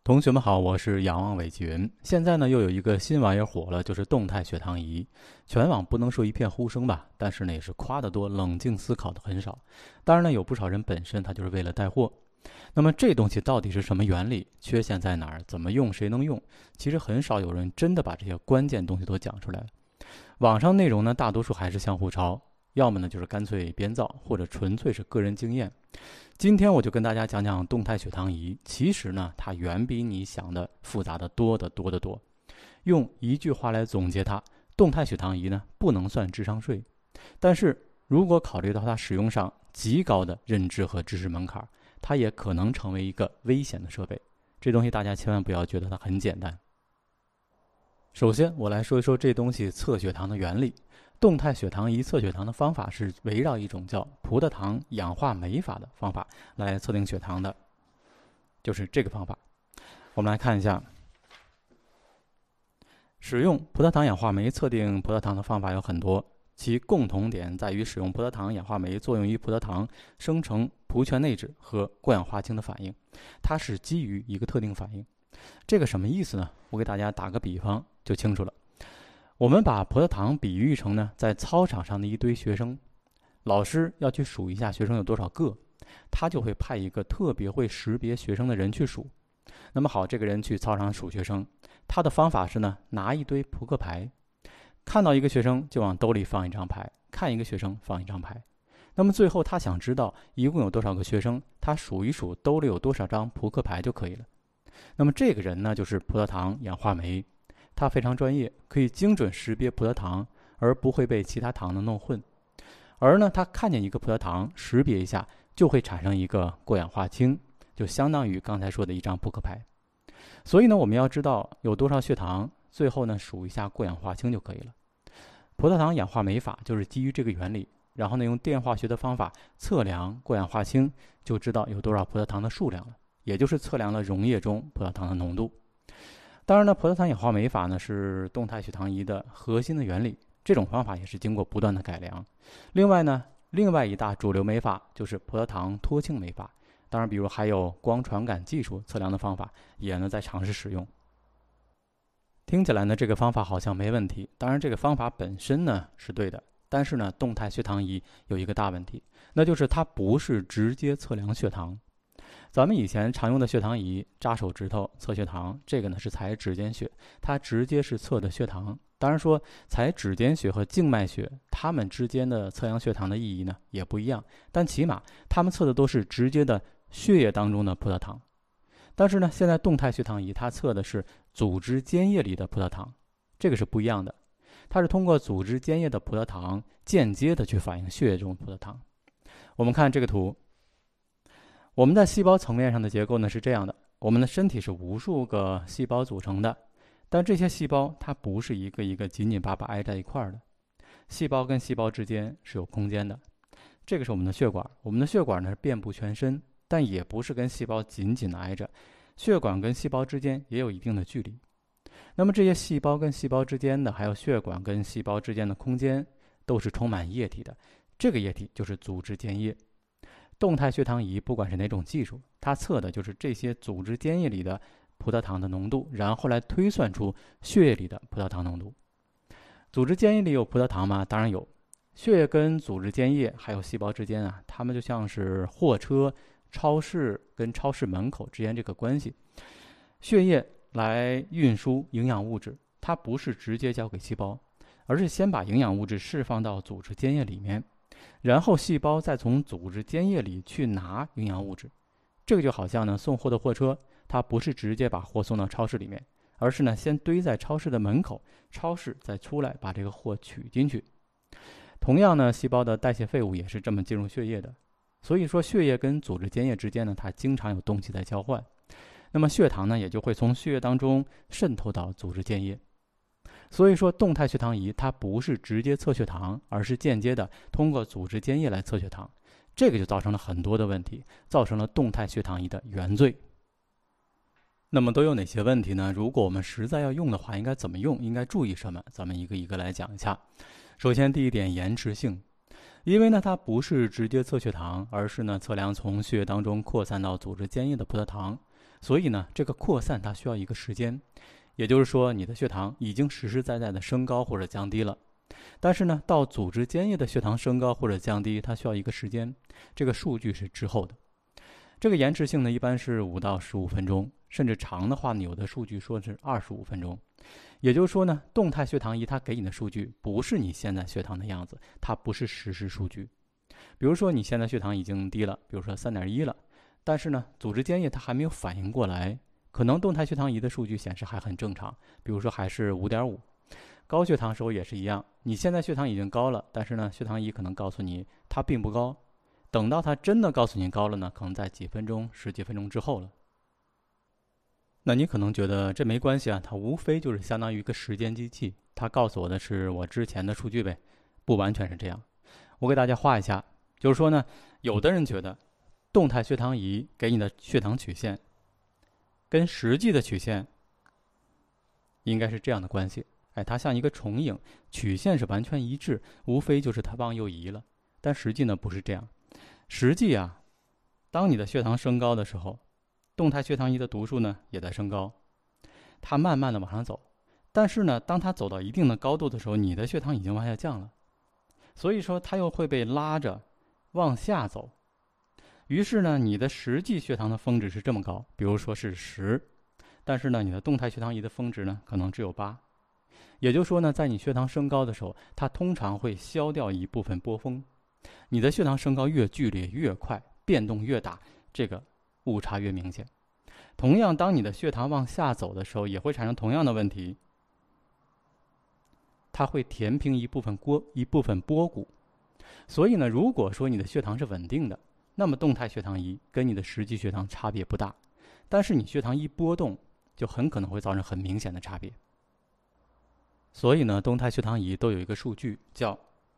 同学们好，我是仰望韦继云。现在呢，又有一个新玩意儿火了，就是动态血糖仪。全网不能说一片呼声吧，但是呢，也是夸得多，冷静思考的很少。当然呢，有不少人本身他就是为了带货。那么这东西到底是什么原理？缺陷在哪儿？怎么用？谁能用？其实很少有人真的把这些关键东西都讲出来了。网上内容呢，大多数还是相互抄，要么呢就是干脆编造，或者纯粹是个人经验。今天我就跟大家讲讲动态血糖仪，其实呢，它远比你想的复杂的多得多得多。用一句话来总结它，动态血糖仪呢不能算智商税，但是如果考虑到它使用上极高的认知和知识门槛，它也可能成为一个危险的设备。这东西大家千万不要觉得它很简单。首先，我来说一说这东西测血糖的原理。动态血糖仪测血糖的方法是围绕一种叫葡萄糖氧化酶法的方法来测定血糖的，就是这个方法。我们来看一下，使用葡萄糖氧化酶测定葡萄糖的方法有很多，其共同点在于使用葡萄糖氧化酶作用于葡萄糖生成葡醛内酯和过氧化氢的反应，它是基于一个特定反应。这个什么意思呢？我给大家打个比方就清楚了。我们把葡萄糖比喻成呢，在操场上的一堆学生，老师要去数一下学生有多少个，他就会派一个特别会识别学生的人去数。那么好，这个人去操场数学生，他的方法是呢，拿一堆扑克牌，看到一个学生就往兜里放一张牌，看一个学生放一张牌。那么最后他想知道一共有多少个学生，他数一数兜里有多少张扑克牌就可以了。那么这个人呢，就是葡萄糖氧化酶。它非常专业，可以精准识别葡萄糖，而不会被其他糖呢弄混。而呢，它看见一个葡萄糖，识别一下，就会产生一个过氧化氢，就相当于刚才说的一张扑克牌。所以呢，我们要知道有多少血糖，最后呢数一下过氧化氢就可以了。葡萄糖氧化酶法就是基于这个原理，然后呢用电化学的方法测量过氧化氢，就知道有多少葡萄糖的数量了，也就是测量了溶液中葡萄糖的浓度。当然呢，葡萄糖氧化酶法呢是动态血糖仪的核心的原理，这种方法也是经过不断的改良。另外一大主流酶法就是葡萄糖脱氢酶法，当然比如还有光传感技术测量的方法也呢在尝试使用。听起来呢这个方法好像没问题，当然这个方法本身呢是对的，但是呢动态血糖仪有一个大问题，那就是它不是直接测量血糖。咱们以前常用的血糖仪，扎手指头测血糖，这个呢是采指尖血，它直接是测的血糖。当然说采指尖血和静脉血，它们之间的测量血糖的意义呢也不一样，但起码它们测的都是直接的血液当中的葡萄糖。但是呢，现在动态血糖仪它测的是组织间液里的葡萄糖，这个是不一样的，它是通过组织间液的葡萄糖间接的去反映血液中的葡萄糖。我们看这个图。我们在细胞层面上的结构呢是这样的，我们的身体是无数个细胞组成的，但这些细胞它不是一个一个紧紧巴巴挨在一块儿的，细胞跟细胞之间是有空间的。这个是我们的血管，我们的血管呢是遍布全身，但也不是跟细胞紧紧的挨着，血管跟细胞之间也有一定的距离。那么这些细胞跟细胞之间的，还有血管跟细胞之间的空间，都是充满液体的，这个液体就是组织间液。动态血糖仪不管是哪种技术，它测的就是这些组织间液里的葡萄糖的浓度，然后来推算出血液里的葡萄糖浓度。组织间液里有葡萄糖吗？当然有。血液跟组织间液还有细胞之间啊，它们就像是货车、超市跟超市门口之间这个关系。血液来运输营养物质，它不是直接交给细胞，而是先把营养物质释放到组织间液里面。然后细胞再从组织间液里去拿营养物质，这个就好像呢送货的货车，它不是直接把货送到超市里面，而是呢先堆在超市的门口，超市再出来把这个货取进去。同样呢，细胞的代谢废物也是这么进入血液的。所以说血液跟组织间液之间呢，它经常有东西在交换，那么血糖呢也就会从血液当中渗透到组织间液。所以说动态血糖仪它不是直接测血糖，而是间接的通过组织间液来测血糖，这个就造成了很多的问题，造成了动态血糖仪的原罪。那么都有哪些问题呢？如果我们实在要用的话，应该怎么用？应该注意什么？咱们一个一个来讲一下。首先第一点，延迟性。因为呢它不是直接测血糖，而是呢测量从血液当中扩散到组织间液的葡萄糖。 所以呢，这个扩散它需要一个时间，也就是说，你的血糖已经实实在在的升高或者降低了。但是呢，到组织间液的血糖升高或者降低，它需要一个时间，这个数据是滞后的。这个延迟性呢，一般是5到15分钟，甚至长的话呢，有的数据说是25分钟。也就是说呢，动态血糖仪它给你的数据不是你现在血糖的样子，它不是实时数据。比如说你现在血糖已经低了，比如说3.1了，但是呢，组织间液它还没有反应过来，可能动态血糖仪的数据显示还很正常，比如说还是5.5。高血糖时候也是一样，你现在血糖已经高了，但是呢，血糖仪可能告诉你它并不高，等到它真的告诉你高了呢，可能在几分钟、10几分钟之后了。那你可能觉得这没关系啊，它无非就是相当于一个时间机器，它告诉我的是我之前的数据呗，不完全是这样。我给大家画一下，就是说呢，有的人觉得动态血糖仪给你的血糖曲线跟实际的曲线应该是这样的关系。它像一个重影，曲线是完全一致，无非就是它往右移了。但实际呢不是这样，实际啊，当你的血糖升高的时候，动态血糖仪的读数呢也在升高，它慢慢的往上走。但是呢，当它走到一定的高度的时候，你的血糖已经往下降了，所以说它又会被拉着往下走。于是呢，你的实际血糖的峰值是这么高，比如说是10，但是呢，你的动态血糖仪的峰值呢可能只有8。也就是说呢，在你血糖升高的时候，它通常会消掉一部分波峰。你的血糖升高越剧烈越快，变动越大，这个误差越明显。同样，当你的血糖往下走的时候，也会产生同样的问题，它会填平一部分波谷。所以呢，如果说你的血糖是稳定的，那么动态血糖仪跟你的实际血糖差别不大。但是你血糖一波动，就很可能会造成很明显的差别。所以呢，动态血糖仪都有一个数据叫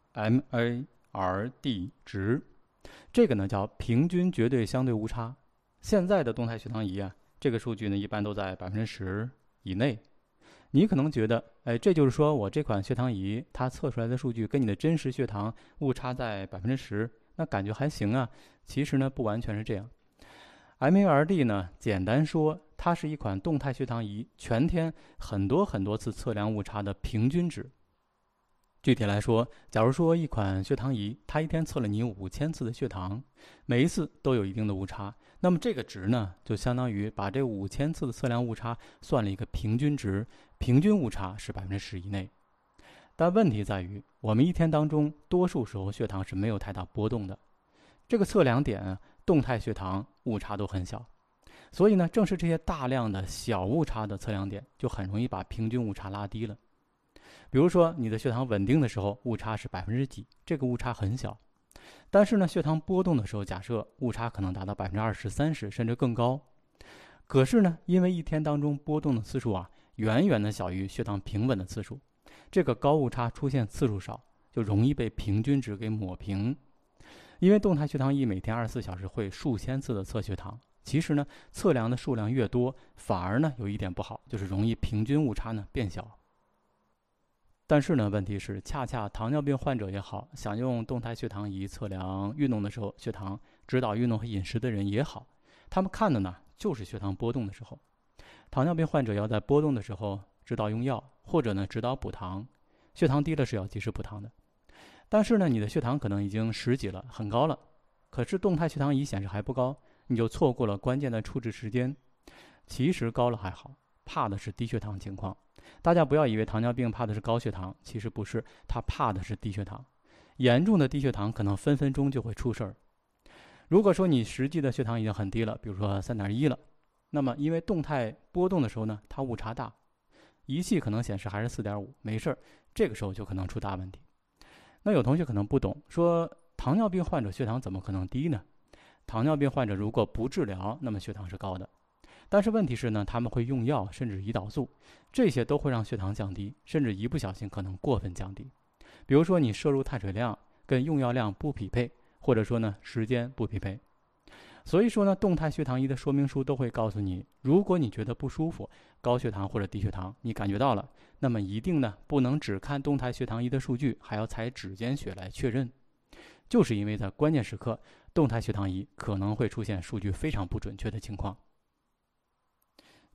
MARD 值，这个呢叫平均绝对相对误差。现在的动态血糖仪啊，这个数据呢一般都在10%以内。你可能觉得，这就是说我这款血糖仪它测出来的数据跟你的真实血糖误差在10%，那感觉还行啊。其实呢，不完全是这样。MARD 呢，简单说，它是一款动态血糖仪全天很多次测量误差的平均值。具体来说，假如说一款血糖仪，它一天测了你5000次的血糖，每一次都有一定的误差，那么这个值呢，就相当于把这5000次的测量误差算了一个平均值，平均误差是10%以内。但问题在于，我们一天当中多数时候血糖是没有太大波动的，这个测量点动态血糖误差都很小，所以呢，正是这些大量的小误差的测量点，就很容易把平均误差拉低了。比如说，你的血糖稳定的时候，误差是几%，这个误差很小。但是呢，血糖波动的时候，假设误差可能达到20%、30%，甚至更高。可是呢，因为一天当中波动的次数啊，远远的小于血糖平稳的次数，这个高误差出现次数少，就容易被平均值给抹平。因为动态血糖仪每天24小时会数千次的测血糖，其实呢，测量的数量越多，反而呢有一点不好，就是容易平均误差呢变小。但是呢，问题是，恰恰糖尿病患者也好，想用动态血糖仪测量运动的时候血糖、指导运动和饮食的人也好，他们看的呢就是血糖波动的时候。糖尿病患者要在波动的时候指导用药，或者呢指导补糖，血糖低了是要及时补糖的。但是呢，你的血糖可能已经10几了，很高了，可是动态血糖仪显示还不高，你就错过了关键的处置时间。其实高了还好，怕的是低血糖情况。大家不要以为糖尿病怕的是高血糖，其实不是，它怕的是低血糖。严重的低血糖可能分分钟就会出事儿。如果说你实际的血糖已经很低了，比如说3.1了，那么因为动态波动的时候呢，它误差大，仪器可能显示还是4.5，没事儿，这个时候就可能出大问题。那有同学可能不懂，说糖尿病患者血糖怎么可能低呢？糖尿病患者如果不治疗，那么血糖是高的。但是问题是呢，他们会用药，甚至胰岛素，这些都会让血糖降低，甚至一不小心可能过分降低。比如说你摄入碳水量跟用药量不匹配，或者说呢时间不匹配。所以说呢，动态血糖仪的说明书都会告诉你，如果你觉得不舒服，高血糖或者低血糖，你感觉到了，那么一定呢不能只看动态血糖仪的数据，还要采指尖血来确认。就是因为在关键时刻，动态血糖仪可能会出现数据非常不准确的情况。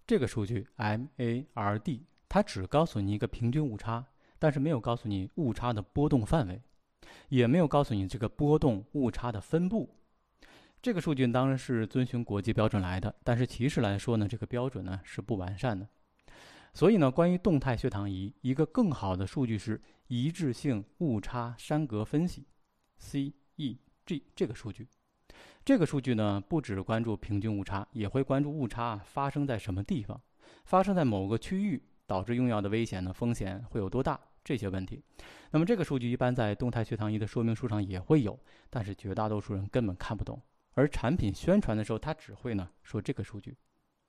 这个数据 MARD， 它只告诉你一个平均误差，但是没有告诉你误差的波动范围，也没有告诉你这个波动误差的分布。这个数据当然是遵循国际标准来的，但是其实来说呢，这个标准呢是不完善的。所以呢，关于动态血糖仪，一个更好的数据是一致性误差山格分析 （CEG） 这个数据。这个数据呢，不只关注平均误差，也会关注误差发生在什么地方，发生在某个区域，导致用药的危险呢风险会有多大这些问题。那么这个数据一般在动态血糖仪的说明书上也会有，但是绝大多数人根本看不懂。而产品宣传的时候，它只会呢说这个数据。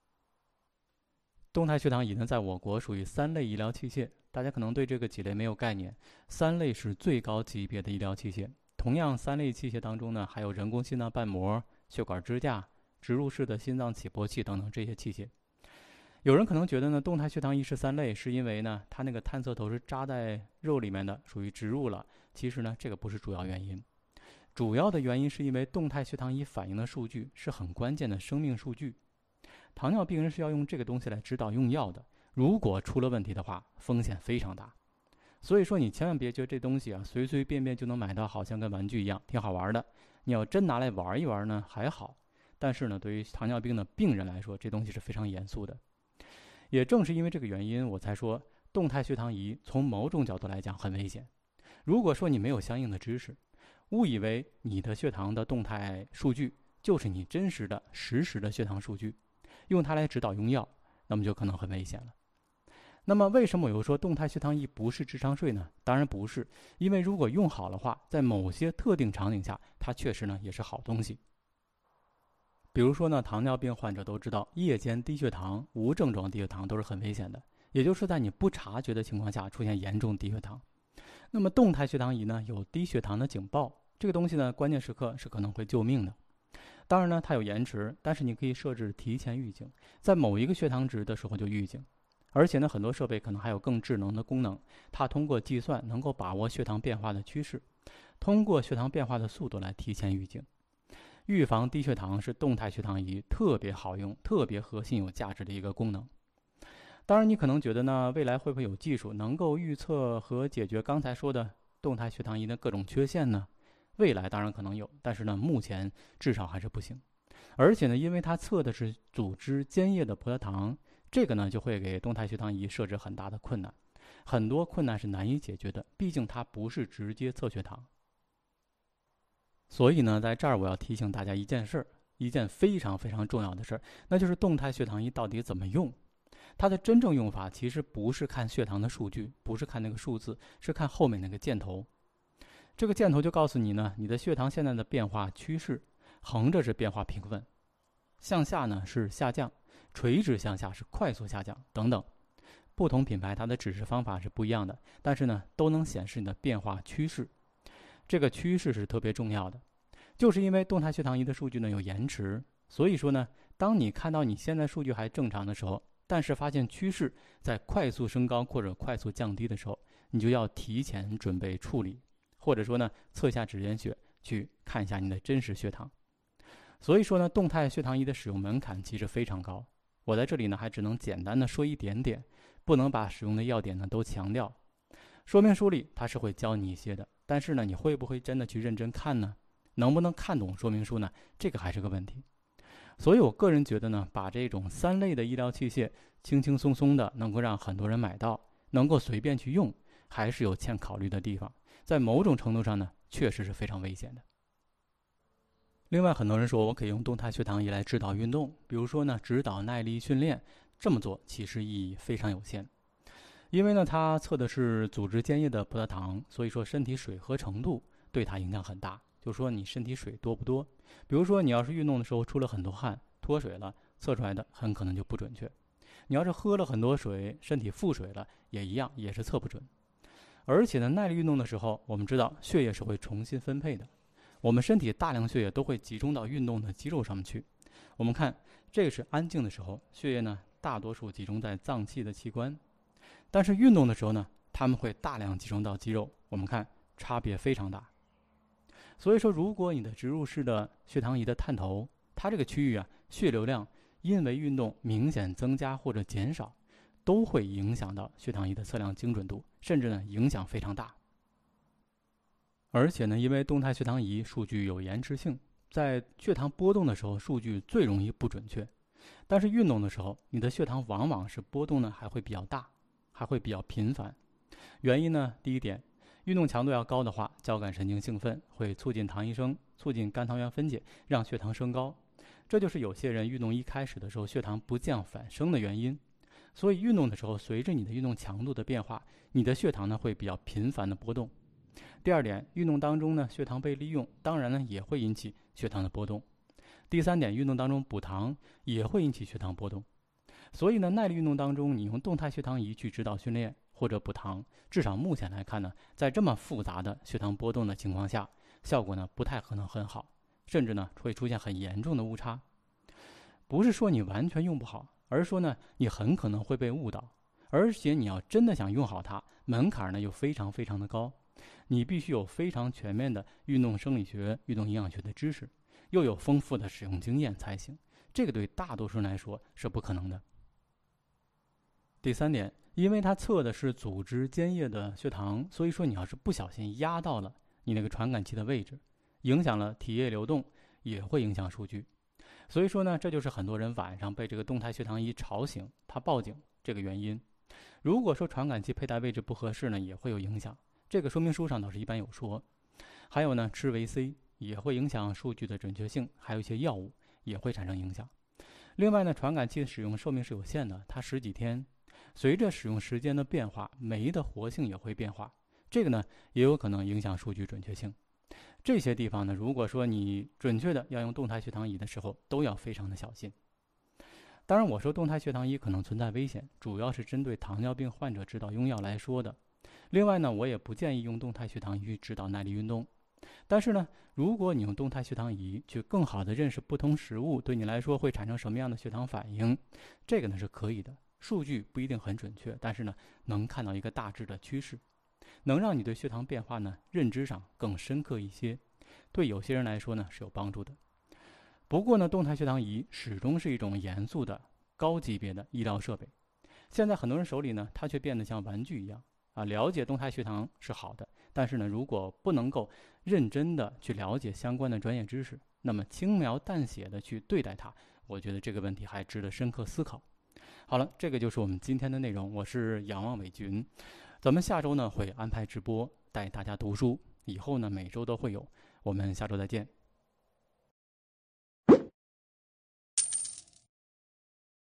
动态血糖仪呢，在我国属于3类医疗器械，大家可能对这个几类没有概念。3类是最高级别的医疗器械。同样，3类器械当中呢，还有人工心脏瓣膜、血管支架、植入式的心脏起搏器等等这些器械。有人可能觉得呢，动态血糖仪是3类，是因为呢，它那个探测头是扎在肉里面的，属于植入了。其实呢，这个不是主要原因。主要的原因是因为动态血糖仪反映的数据是很关键的生命数据。糖尿病人是要用这个东西来指导用药的，如果出了问题的话，风险非常大。所以说你千万别觉得这东西啊随随便便就能买到，好像跟玩具一样，挺好玩的。你要真拿来玩一玩呢还好，但是呢，对于糖尿病的病人来说，这东西是非常严肃的。也正是因为这个原因，我才说动态血糖仪从某种角度来讲很危险。如果说你没有相应的知识，误以为你的血糖的动态数据就是你真实的实时的血糖数据，用它来指导用药，那么就可能很危险了。那么为什么我又说动态血糖仪不是智商税呢？当然不是，因为如果用好的话，在某些特定场景下，它确实呢也是好东西。比如说呢，糖尿病患者都知道，夜间低血糖、无症状低血糖都是很危险的，也就是在你不察觉的情况下出现严重低血糖。那么动态血糖仪呢，有低血糖的警报，这个东西呢，关键时刻是可能会救命的。当然呢，它有延迟，但是你可以设置提前预警，在某一个血糖值的时候就预警。而且呢，很多设备可能还有更智能的功能，它通过计算能够把握血糖变化的趋势，通过血糖变化的速度来提前预警。预防低血糖是动态血糖仪特别好用、特别核心有价值的一个功能。当然，你可能觉得呢，未来会不会有技术能够预测和解决刚才说的动态血糖仪的各种缺陷呢？未来当然可能有，但是呢，目前至少还是不行。而且呢，因为它测的是组织间叶的葡萄糖，这个呢就会给动态血糖仪设置很大的困难，很多困难是难以解决的，毕竟它不是直接测血糖。所以呢，在这儿我要提醒大家一件事儿，一件非常非常重要的事儿，那就是动态血糖仪到底怎么用。它的真正用法其实不是看血糖的数据，不是看那个数字，是看后面那个箭头。这个箭头就告诉你呢，你的血糖现在的变化趋势，横着是变化平稳，向下呢是下降，垂直向下是快速下降等等。不同品牌它的指示方法是不一样的，但是呢都能显示你的变化趋势。这个趋势是特别重要的，就是因为动态血糖仪的数据呢有延迟，所以说呢，当你看到你现在数据还正常的时候，但是发现趋势在快速升高或者快速降低的时候，你就要提前准备处理，或者说呢测一下指尖血，去看一下你的真实血糖。所以说呢，动态血糖仪的使用门槛其实非常高，我在这里呢还只能简单的说一点点，不能把使用的要点呢都强调。说明书里它是会教你一些的，但是呢你会不会真的去认真看呢？能不能看懂说明书呢？这个还是个问题。所以我个人觉得呢，把这种3类的医疗器械轻轻松松的能够让很多人买到，能够随便去用，还是有欠考虑的地方。在某种程度上呢，确实是非常危险的。另外，很多人说我可以用动态血糖仪来指导运动，比如说呢，指导耐力训练，这么做其实意义非常有限。因为呢，它测的是组织间叶的葡萄糖，所以说身体水合程度对它影响很大。就说你身体水多不多，比如说你要是运动的时候出了很多汗，脱水了，测出来的很可能就不准确。你要是喝了很多水，身体腹水了，也一样，也是测不准。而且呢，耐力运动的时候，我们知道血液是会重新分配的，我们身体大量血液都会集中到运动的肌肉上面去。我们看这个是安静的时候，血液呢大多数集中在脏器的器官，但是运动的时候呢，它们会大量集中到肌肉，我们看差别非常大。所以说，如果你的植入式的血糖仪的探头，它这个区域啊，血流量因为运动明显增加或者减少，都会影响到血糖仪的测量精准度，甚至呢影响非常大。而且呢，因为动态血糖仪数据有延迟性，在血糖波动的时候，数据最容易不准确。但是运动的时候，你的血糖往往是波动呢还会比较大，还会比较频繁。原因呢，第一点，运动强度要高的话，交感神经兴奋，会促进糖异生，促进肝糖原分解，让血糖升高。这就是有些人运动一开始的时候血糖不降反升的原因。所以运动的时候，随着你的运动强度的变化，你的血糖呢会比较频繁的波动。第二点，运动当中呢，血糖被利用，当然呢也会引起血糖的波动。第三点，运动当中补糖也会引起血糖波动。所以呢，耐力运动当中，你用动态血糖仪去指导训练或者补糖，至少目前来看呢，在这么复杂的血糖波动的情况下，效果呢不太可能很好，甚至呢会出现很严重的误差。不是说你完全用不好，而是说呢，你很可能会被误导，而且你要真的想用好它，门槛呢又非常非常的高。你必须有非常全面的运动生理学、运动营养学的知识，又有丰富的使用经验才行。这个对大多数人来说是不可能的。第三点，因为它测的是组织间叶的血糖，所以说你要是不小心压到了你那个传感器的位置，影响了体液流动，也会影响数据。所以说呢，这就是很多人晚上被这个动态血糖仪吵醒，他报警这个原因。如果说传感器佩戴位置不合适呢，也会有影响。这个说明书上倒是一般有说。还有呢，吃维 C 也会影响数据的准确性，还有一些药物也会产生影响。另外呢，传感器的使用寿命是有限的，它10几天，随着使用时间的变化，酶的活性也会变化，这个呢也有可能影响数据准确性。这些地方呢，如果说你准确的要用动态血糖仪的时候，都要非常的小心。当然我说动态血糖仪可能存在危险，主要是针对糖尿病患者指导用药来说的。另外呢，我也不建议用动态血糖仪去指导耐力运动。但是呢，如果你用动态血糖仪去更好的认识不同食物对你来说会产生什么样的血糖反应，这个呢是可以的。数据不一定很准确，但是呢，能看到一个大致的趋势，能让你对血糖变化呢认知上更深刻一些，对有些人来说呢是有帮助的。不过呢，动态血糖仪始终是一种严肃的高级别的医疗设备，现在很多人手里呢，它却变得像玩具一样了解动态血糖是好的，但是呢，如果不能够认真的去了解相关的专业知识，那么轻描淡写的去对待它，我觉得这个问题还值得深刻思考。好了，这个就是我们今天的内容，我是仰望伟军。咱们下周呢会安排直播带大家读书，以后呢每周都会有，我们下周再见。